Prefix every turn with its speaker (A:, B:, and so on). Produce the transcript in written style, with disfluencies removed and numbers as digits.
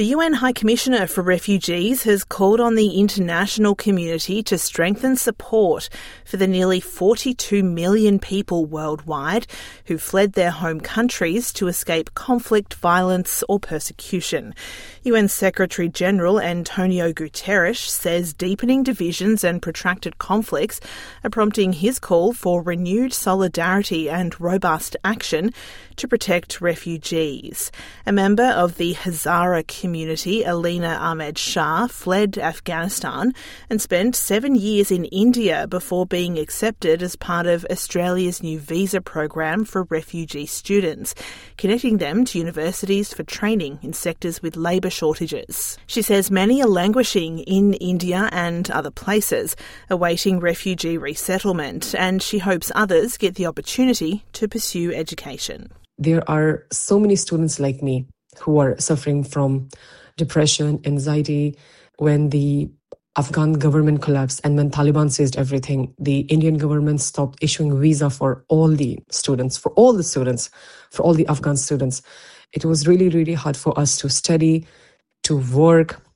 A: The UN High Commissioner for Refugees has called on the international community to strengthen support for the nearly 42 million people worldwide who fled their home countries to escape conflict, violence or persecution. UN Secretary-General Antonio Guterres says deepening divisions and protracted conflicts are prompting his call for renewed solidarity and robust action to protect refugees. A member of the Hazara community, Alina Ahmed Shah, fled Afghanistan and spent 7 years in India before being accepted as part of Australia's new visa program for refugee students, connecting them to universities for training in sectors with labour shortages. She says many are languishing in India and other places, awaiting refugee resettlement, and she hopes others get the opportunity to pursue education.
B: There are so many students like me who are suffering from depression, anxiety. When the Afghan government collapsed and when Taliban seized everything, the Indian government stopped issuing visa for all the students, for all the Afghan students. It was really, really hard for us to study, to work,